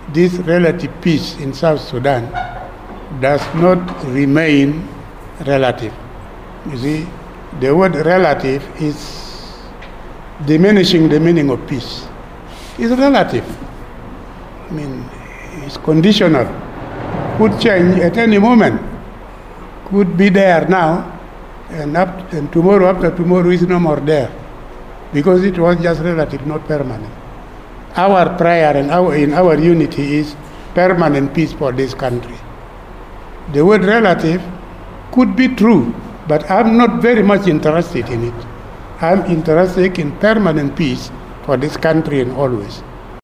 this relative peace in South Sudan does not remain relative. You see, the word relative is diminishing the meaning of peace. It's relative. I mean, it's conditional. Could change at any moment. Could be there now, and tomorrow, after tomorrow, is no more there, because it was just relative, not permanent. Our prayer and in our unity is permanent peace for this country. The word relative could be true, but I'm not very much interested in it. I'm interested in permanent peace for this country and always.